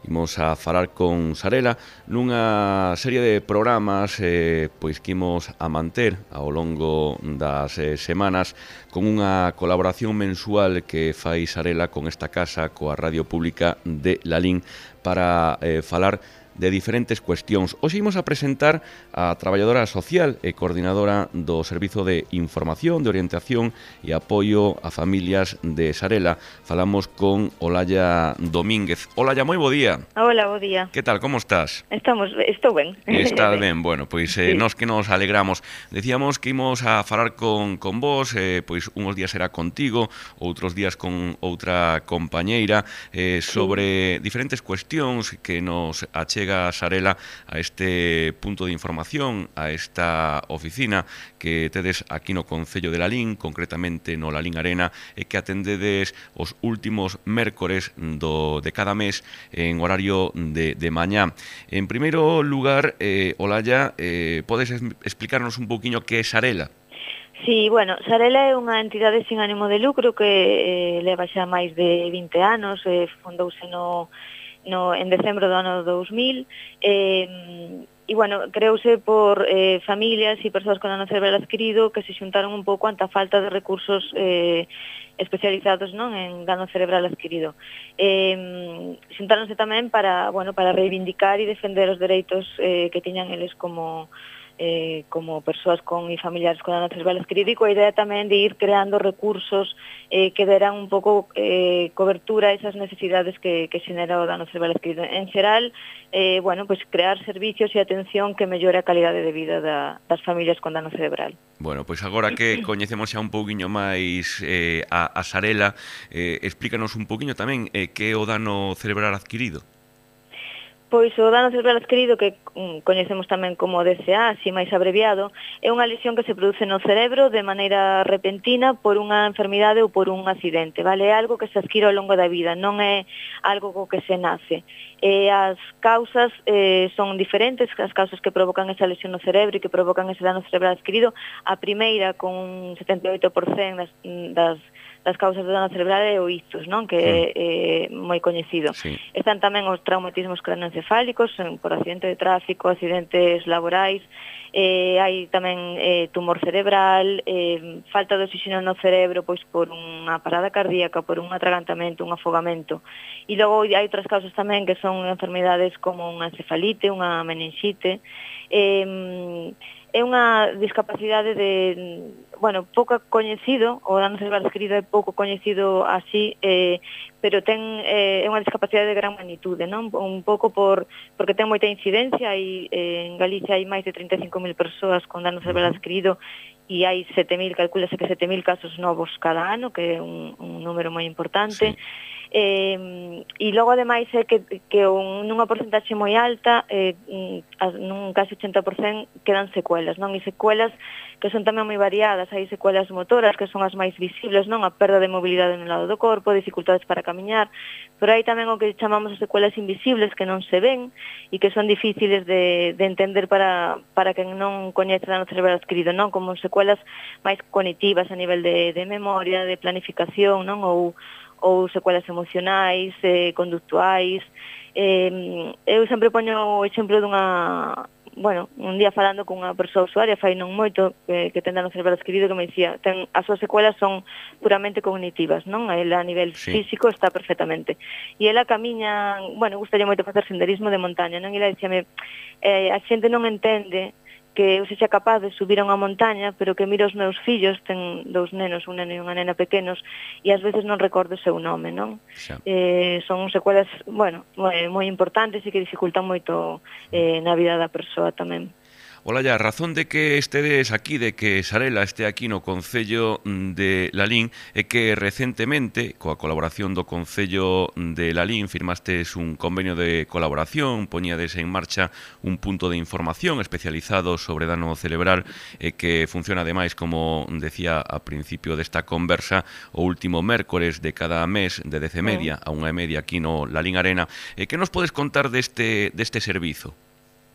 Imos a falar con Sarela nunha serie de programas pois que imos a manter ao longo das semanas con unha colaboración mensual que fai Sarela con esta casa, coa Radio Pública de Lalín, para falar de diferentes cuestións. Hoxe imos a presentar a traballadora social e coordinadora do Servizo de Información, de Orientación e Apoio a Familias de Sarela. Falamos con Olalla Domínguez. Olalla, moi bo día. Hola, bo día. Que tal, como estás? Estou ben. Está ben, bueno, pois sí. Nos que nos alegramos. Decíamos que imos a falar con vos, pois unhos días será contigo, outros días con outra compañeira, sobre diferentes cuestións que nos achega Sarela a este punto de información, a esta oficina que tedes aquí no Concello de Lalín, concretamente no Lalín Arena, e que atendedes os últimos mércores de cada mes en horario de mañá. En primeiro lugar, Olalla, podes explicarnos un pouquiño que é Sarela? Sí, bueno, Sarela é unha entidade sin ánimo de lucro que leva xa máis de 20 anos, fundouse en decembro do ano 2000, e, bueno, creouse por familias e persoas con dano cerebral adquirido que se xuntaron un pouco ante a falta de recursos especializados, non, en dano cerebral adquirido. Xuntáronse tamén para reivindicar e defender os dereitos que tiñan eles como persoas con e familiares con dano cerebral adquirido, e coa idea tamén de ir creando recursos que deran un pouco cobertura a esas necesidades que xenera o dano cerebral adquirido. En xeral, pues crear servicios e atención que mellore a calidade de vida das familias con dano cerebral. Bueno, pois agora que coñecemos xa un pouquiño máis a Sarela, explícanos un pouquiño tamén que é o dano cerebral adquirido. Pois o dano cerebral adquirido, que coñecemos tamén como DCA, así máis abreviado, é unha lesión que se produce no cerebro de maneira repentina por unha enfermidade ou por un accidente, vale? É algo que se adquire ao longo da vida, non é algo co que se nace. As causas son diferentes, as causas que provocan esa lesión no cerebro e que provocan ese dano cerebral adquirido. A primeira, con un 78% das causas do dano cerebral, é o ictus, non? Que é moi coñecido. Sí. Están tamén os traumatismos craneoencefálicos por accidente de tráfico, accidentes laborais, hai tamén tumor cerebral, falta de oxígeno no cerebro pois por unha parada cardíaca, por un atragantamento, un afogamento. E logo hai outras causas tamén que son enfermidades como unha encefalite, unha meningite. É unha discapacidade pouco coñecido, o dano cerebral adquirido é pouco coñecido así, pero é unha discapacidade de gran magnitude, non? Un pouco porque ten moita incidencia, e en Galicia hai máis de 35.000 persoas con dano cerebral adquirido, e hai 7.000, calculase que 7.000 casos novos cada ano, que é un número moi importante. Sí. E logo ademais é que nunha porcentaxe moi alta, nun casi 80%, quedan secuelas, non? E secuelas que son tamén moi variadas. Hai secuelas motoras, que son as máis visibles, non? A perda de mobilidade no lado do corpo, dificultades para camiñar, pero hai tamén o que chamamos as secuelas invisibles, que non se ven e que son difíciles de entender para quen non coñece dano cerebral adquirido, non? Como secuelas máis cognitivas a nivel de memoria, de planificación, non? Ou secuelas emocionais, conductuais. Eu sempre poño o exemplo un día falando con unha persoa usuaria, fai non moito, que ten dano cerebral adquirido, que me dicía, as súas secuelas son puramente cognitivas, non? Ela a nivel físico está perfectamente. E ela camiña, gustaría moito facer senderismo de montaña, non? E ela dicíame, a xente non entende que eu sexa capaz de subir a unha montaña, pero que miro os meus fillos, ten 2 nenos, un neno e unha nena pequenos, e ás veces non recordo o seu nome, non? Son secuelas, moi importantes e que dificultan moito na vida da persoa tamén. Olalla, a razón de que estedes aquí, de que Sarela este aquí no Concello de Lalín, é que recentemente, coa colaboración do Concello de Lalín, firmastes un convenio de colaboración, poñades en marcha un punto de información especializado sobre dano cerebral, que funciona ademais, como decía a principio desta conversa, o último mércores de cada mes, de 10:30 a 1:30 aquí no Lalín Arena. Que nos podes contar deste servizo?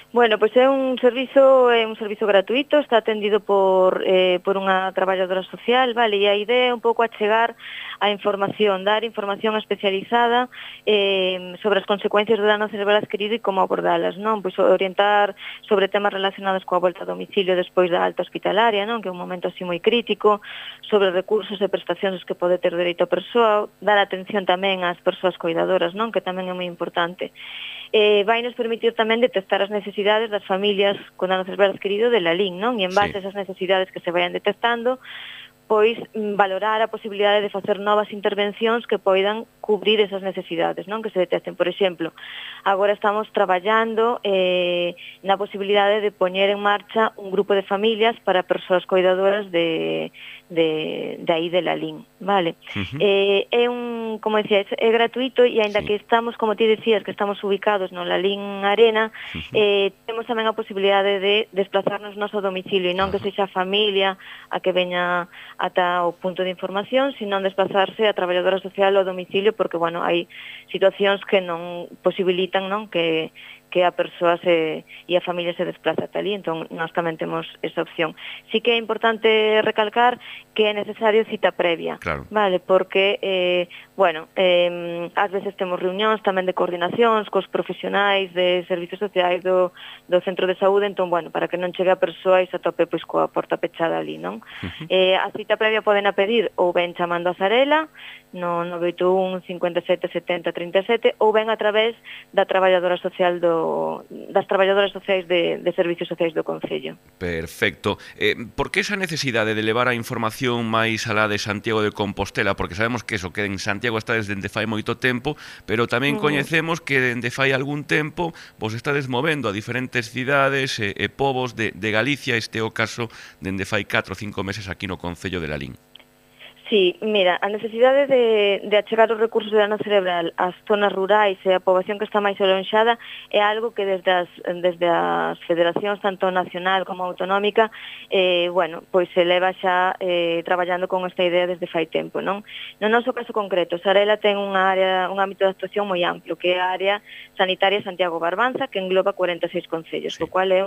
Bueno, pois é un servizo gratuito, está atendido por unha traballadora social, vale, e a idea é un pouco achegar a información, dar información especializada sobre as consecuencias do dano cerebral adquirido e como abordalas, non? Pois orientar sobre temas relacionados coa volta a domicilio despois da alta hospitalaria, non? Que é un momento así moi crítico, sobre recursos e prestacións que pode ter dereito a persoa, dar atención tamén ás persoas cuidadoras, non? Que tamén é moi importante. Vai nos permitir tamén detectar as necesidades das familias con dano cerebral adquirido de LALIN, non? E en base a esas necesidades que se vayan detectando, pois valorar a posibilidade de facer novas intervencións que poidan cubrir esas necesidades, non? Que se detecten. Por exemplo, agora estamos traballando na posibilidade de poñer en marcha un grupo de familias para persoas cuidadoras de aí de LALIN, vale? É un, como decía, é gratuito e aínda que estamos, como ti decías, que estamos ubicados no LALIN Arena, temos tamén a posibilidade de desplazarnos ao noso domicilio e non que sexa a familia a que veña ata o punto de información, sino desplazarse a traballadora social ao domicilio, porque, bueno, hai situacións que non posibilitan, non, que a persoa e a familia se desplaza ata ali, entón nós tamén temos esa opción. Sí que é importante recalcar que é necesario cita previa, claro, vale, porque, ás veces temos reunións tamén de coordinacións cos profesionais de servicios sociais do centro de saúde, entón, bueno, para que non chegue a persoa e se atope pois coa porta pechada ali, non? A cita previa poden a pedir ou ben chamando a Zarela, no 981 57 70 37, ou ben a través da traballadora social das traballadoras sociais de servicios sociais do Concello. Perfecto. Por que esa necesidade de levar a información máis alá de Santiago de Compostela? Porque sabemos que eso, que en Santiago estades dende fai moito tempo, pero tamén coñecemos que dende fai algún tempo vos estades movendo a diferentes cidades e povos de Galicia, este é o caso dende fai 4 ou 5 meses aquí no Concello de Lalín. Sí, mira, a necesidade de achegar os recursos de dano cerebral ás zonas rurais e a poboación que está máis alonxada é algo que desde as federacións, tanto nacional como autonómica, pois se leva xa traballando con esta idea desde fai tempo, non? No noso caso concreto, Sarela ten un ámbito de actuación moi amplo, que é a área sanitaria Santiago Barbanza, que engloba 46 concellos, o cual é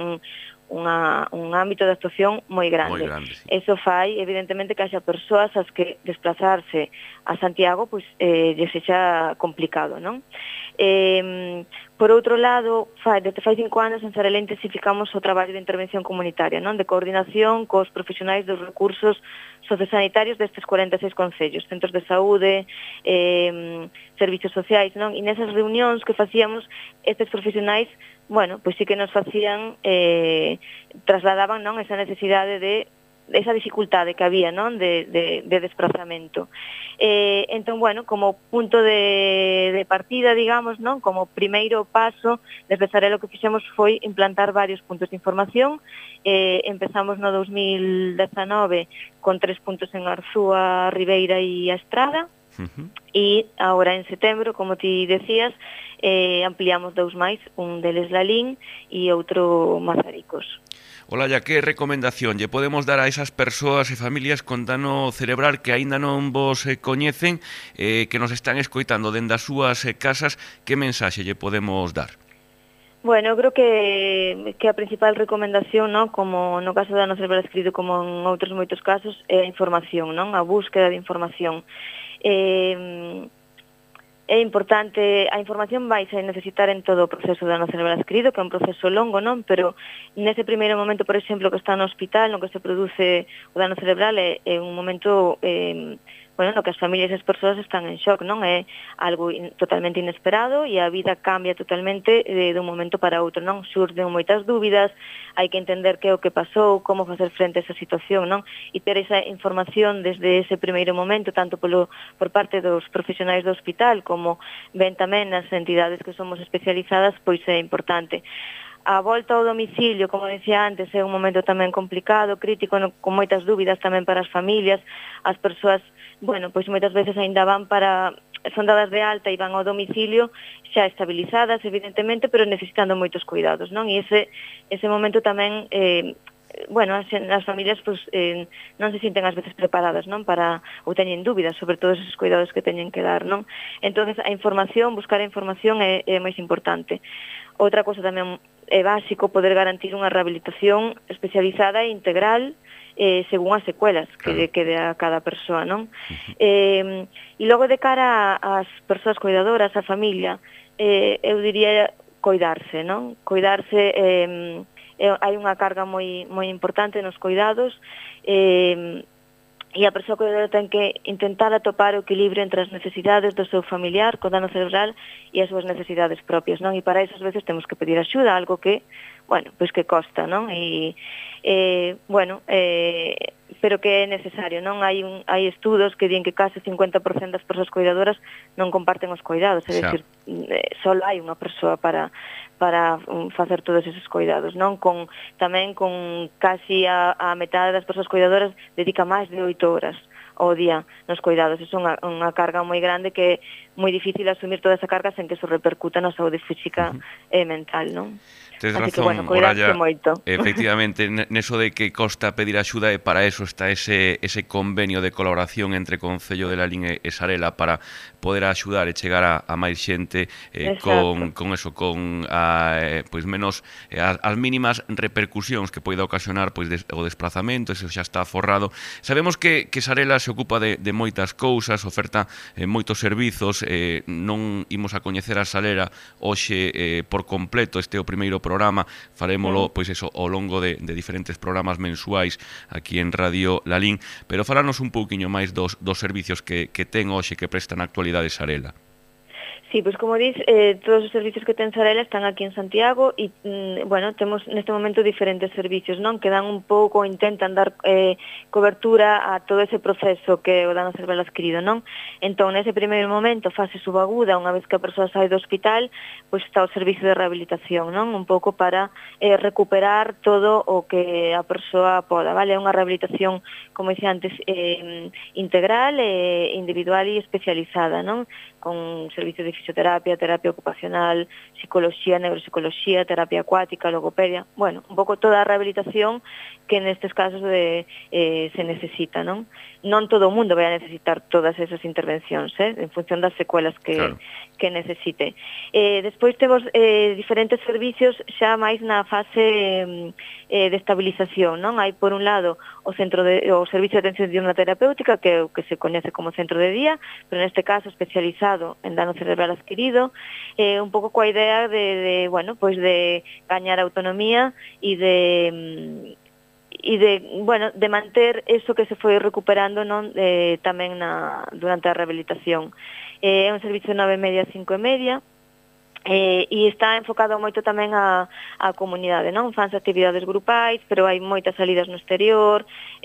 un ámbito de actuación moi grande. Eso fai, evidentemente, que haxa persoas as que desplazarse a Santiago lle sexa complicado, non? Por outro lado, desde fai 5 anos en Sarela intensificamos o traballo de intervención comunitaria, non? De coordinación cos profesionais dos recursos sociosanitarios destes 46 concellos, centros de saúde, servicios sociais, non? E nesas reunións que facíamos, estes profesionais, pois sí que nos facían, trasladaban, non, esa necesidade esa dificultade que había, non, de desplazamento. Entón, como punto de partida, digamos, non, como primeiro paso, desde Sarela o que fixemos foi implantar varios puntos de información. Empezamos no 2019 con 3 puntos en Arzúa, Ribeira e a Estrada, e agora en setembro, como ti decías, ampliamos 2 máis, un deles Lalín e outro Mazaricos. Olalla, que recomendación lle podemos dar a esas persoas e familias con dano cerebral que aínda non vos coñecen, que nos están escoitando dende as súas casas? Que mensaxe lle podemos dar? Bueno, eu creo que a principal recomendación, non, como no caso do dano cerebral adquirido como en outros moitos casos, é a información, non, a búsqueda de información. É importante, a información vais a necesitar en todo o proceso do dano cerebral adquirido, que é un proceso longo, non? Pero nese primeiro momento, por exemplo, que está no hospital, no que se produce o dano cerebral, é un momento no que as familias e as persoas están en shock, non? É algo totalmente inesperado e a vida cambia totalmente dun momento para outro, non? Surden moitas dúbidas, hai que entender que é o que pasou, como facer frente a esa situación, non? E ter esa información desde ese primeiro momento, tanto por parte dos profesionais do hospital, como ben tamén nas entidades que somos especializadas, pois é importante. A volta ao domicilio, como decía antes, é un momento tamén complicado, crítico, con moitas dúbidas tamén para as familias. As persoas, pois moitas veces aínda son dadas de alta e van ao domicilio xa estabilizadas, evidentemente, pero necesitando moitos cuidados, non? E ese momento tamén, as familias non se sinten ás veces preparadas, non? Ou teñen dúbidas sobre todos esos cuidados que teñen que dar, non? Entonces, buscar a información é máis importante. Outra cosa tamén é básico poder garantir unha rehabilitación especializada e integral según as secuelas que lle quede a cada persoa, non? E logo de cara ás persoas cuidadoras, a familia, eu diría coidarse, non? Coidarse, hai unha carga moi importante nos cuidados, e a persoa cuidadora ten que intentar atopar o equilibrio entre as necesidades do seu familiar co dano cerebral e as súas necesidades propias, non? E para eso, ás veces, temos que pedir axuda, algo que, bueno, pois que costa, non? Pero que é necesario, non? Hai estudos que din que case 50% das persoas cuidadoras non comparten os cuidados, é dicir, só hai unha persoa para facer todos esos cuidados, non? Tamén con casi a metade das persoas cuidadoras dedica máis de 8 horas ao día nos cuidados. É unha carga moi grande que é moi difícil asumir toda esa carga sen que eso repercuta na saúde física e mental, non? Tens Así razón, que, bueno, cuidarse moito. Efectivamente, neso de que costa pedir axuda, e para eso está ese convenio de colaboración entre Concello de Lalín e Sarela para poder axudar e chegar a máis xente con menos as mínimas repercusións que poida ocasionar o desplazamento, eso xa está forrado. Sabemos que Sarela se ocupa de moitas cousas, oferta moitos servizos, non imos a coñecer a Sarela hoxe por completo, este é o primeiro programa, farémolo ao longo de diferentes programas mensuais aquí en Radio Lalín, pero falarnos un pouquiño máis dos servicios que ten hoxe, que prestan na actualidade Sarela. Sí, pois como dis, todos os servicios que ten Sarela están aquí en Santiago e, bueno, temos neste momento diferentes servicios, non? Que dan un pouco, intentan dar cobertura a todo ese proceso que o dano cerebral adquirido, non? Entón, nese primeiro momento, fase subaguda, unha vez que a persoa sai do hospital, pois está o servicio de rehabilitación, non? Un pouco para recuperar todo o que a persoa poda, vale? É unha rehabilitación, como dixía antes, integral, individual e especializada, non? Con servicios de fisioterapia, terapia ocupacional, psicología, neuropsicología, terapia acuática, logopedia, bueno, un pouco toda a rehabilitación que nestes casos se necesita, non? Non todo o mundo vai a necesitar todas esas intervencións, en función das secuelas que necesite. Despois temos diferentes servicios xa máis na fase de estabilización, non? Hai, por un lado, o servicio de atención diurna terapéutica, que é o que se coñece como centro de día, pero neste caso especializado en dano cerebral adquirido, un pouco coa idea de gañar autonomía e de manter eso que se foi recuperando, non, tamén durante a rehabilitación. É un servicio de 9:30 a 5:30, e está enfocado moito tamén a comunidade, non? Fanse actividades grupais, pero hai moitas salidas no exterior,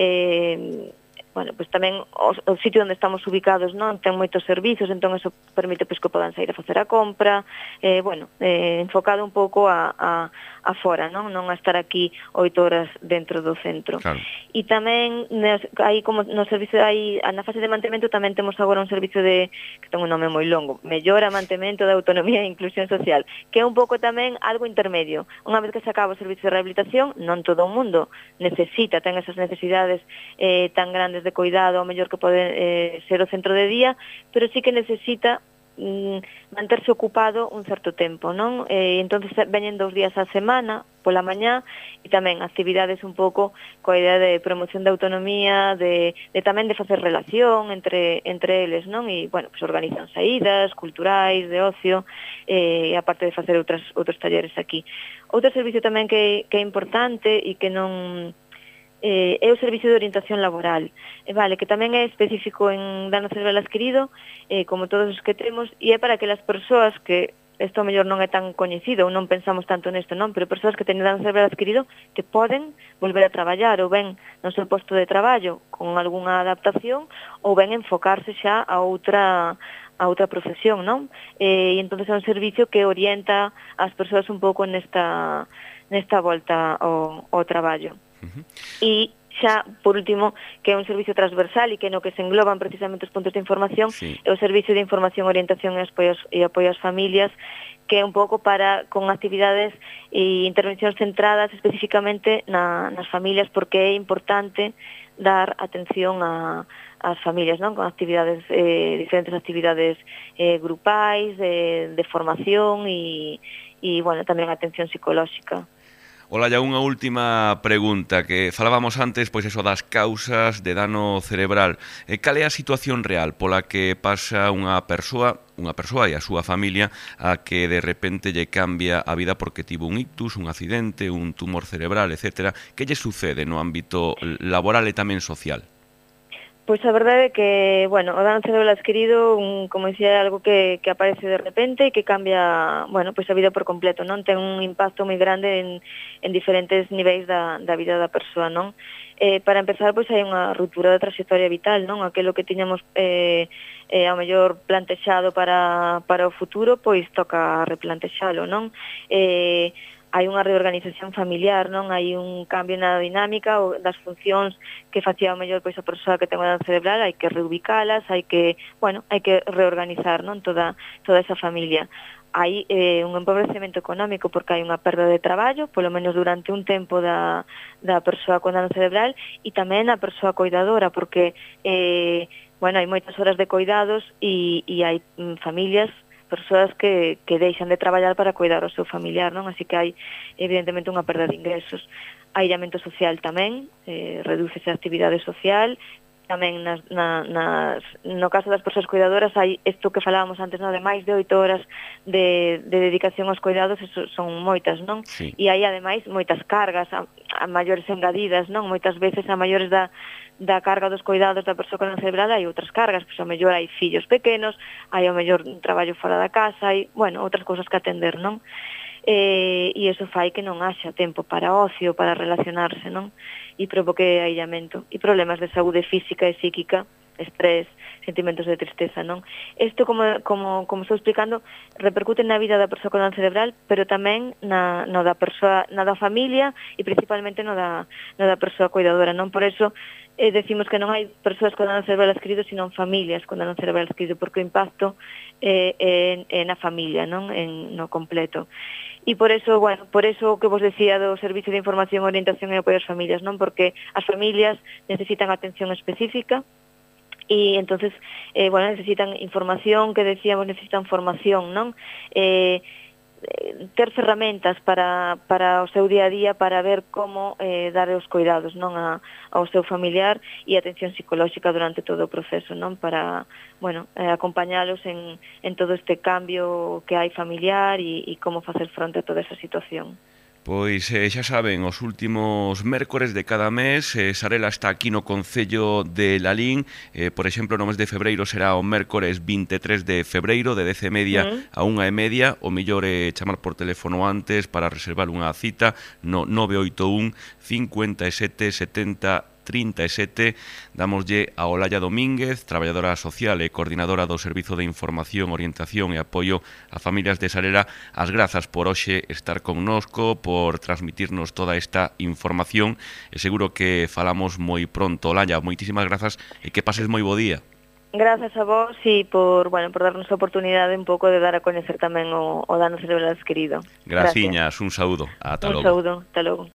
bueno, pois tamén o sitio onde estamos ubicados, non, ten moitos servizos, entón eso permite pois que podan sair a facer a compra, enfocado un pouco a fora, non a estar aquí 8 horas dentro do centro. Claro. E tamén aí como no servicio na fase de mantemento tamén temos agora un servicio que ten un nome moi longo, Mellora, Mantemento de Autonomía e Inclusión Social, que é un pouco tamén algo intermedio. Unha vez que se acaba o servicio de rehabilitación, non todo o mundo ten esas necesidades tan grandes de cuidado, ao mellor que pode ser o centro de día, pero sí que necesita manterse ocupado un certo tempo, non? Entonces veñen 2 días á semana, pola mañá, e tamén actividades un pouco coa idea de promoción de autonomía, tamén de facer relación entre eles, non? E, bueno, pues organizan saídas culturais, de ocio, e aparte de facer outros talleres aquí. Outro servicio tamén que é importante e que non é o servicio de orientación laboral, que tamén é específico en dano cerebral adquirido, como todos os que temos, e é para aquelas persoas que isto mellor non é tan coñecido ou non pensamos tanto nesto, non, pero persoas que teñen dano cerebral adquirido que poden volver a traballar ou ben no seu posto de traballo con algunha adaptación ou ben enfocarse xa a outra profesión, non? E entón é un servicio que orienta as persoas un pouco nesta volta ao traballo. E xa, por último, que é un servicio transversal e que no que se engloban precisamente os puntos de información, é o Servicio de Información, Orientación e Apoio ás Familias, que é un pouco con actividades e intervencións centradas especificamente nas familias, porque é importante dar atención a as familias, non? Con actividades, diferentes actividades grupais, de formación e bueno, tamén atención psicolóxica. Olalla, unha última pregunta, que falábamos antes, pois eso, das causas de dano cerebral. Cal é a situación real pola que pasa unha persoa e a súa familia a que de repente lle cambia a vida porque tivo un ictus, un accidente, un tumor cerebral, etcétera? Que lle sucede no ámbito laboral e tamén social? Pois a verdade é que, bueno, o dano cerebral adquirido, como dicía, é algo que aparece de repente e que cambia, bueno, pois a vida por completo, non? Ten un impacto moi grande en diferentes niveis da vida da persoa, non? Para empezar, pois hai unha ruptura da trayectoria vital, non? Aquilo que tiñamos ao mellor plantexado para o futuro, pois toca replantexalo, non? Hai unha reorganización familiar, non? Hai un cambio na dinámica das funcións que facía o mellor pois a persoa que ten o dano cerebral, hai que reubicalas, hai que reorganizar, non? Toda esa familia. Hai un empobrecemento económico porque hai unha perda de traballo, polo menos durante un tempo da persoa con dano cerebral, e tamén a persoa coidadora, porque hai moitas horas de coidados e hai familias, persoas que deixan de traballar para cuidar o seu familiar, non? Así que hai evidentemente unha perda de ingresos. Aillamento social tamén, redúcese a actividade social, tamén no caso das persoas cuidadoras hai isto que falábamos antes, non? De máis de 8 horas de dedicación aos cuidados, eso son moitas, non? Sí. E hai ademais moitas cargas a maiores engadidas, non? Moitas veces a maiores da carga dos cuidados da persoa con cerebral hai outras cargas, pois ao mellor hai fillos pequenos, hai ao mellor un traballo fora da casa, hai, bueno, outras cousas que atender, non? E iso fai que non haxa tempo para ocio, para relacionarse, non? E provoque aillamento e problemas de saúde física e psíquica, estrés, sentimentos de tristeza, non? Isto, como estou explicando, repercute na vida da persoa con dano cerebral, pero tamén na da familia e principalmente no da persoa cuidadora, non? Por eso decimos que non hai persoas con dano cerebral adquirido, sino familias con dano cerebral adquirido, porque o impacto é na familia, non? No completo. E por eso, por eso que vos decía do Servicio de Información, Orientación e Apoio ás Familias, non? Porque as familias necesitan atención específica, e entonces, necesitan información, que decíamos, necesitan formación, non? Ter ferramentas para o seu día a día, para ver como dar os cuidados, non, ao seu familiar, e atención psicolóxica durante todo o proceso, non, para, acompañalos en todo este cambio que hai familiar e como facer fronte a toda esa situación. Pois xa saben, os últimos mércores de cada mes, Sarela está aquí no Concello de Lalín. Por exemplo, no mes de febreiro será o mércores 23 de febreiro, de 10:30 a 1:30. O mellor é chamar por teléfono antes para reservar unha cita no 981 57 70 37. Damoslle a Olalla Domínguez, traballadora social e coordinadora do Servizo de Información, Orientación e Apoio a Familias de Sarela, as grazas por hoxe estar connosco, por transmitirnos toda esta información, e seguro que falamos moi pronto. Olalla, moitísimas grazas e que pases moi bo día. Grazas a vos e por darnos a oportunidade un pouco de dar a coñecer tamén o dano cerebral adquirido. Graciñas, un saúdo. Ata logo. Un saúdo, ata logo.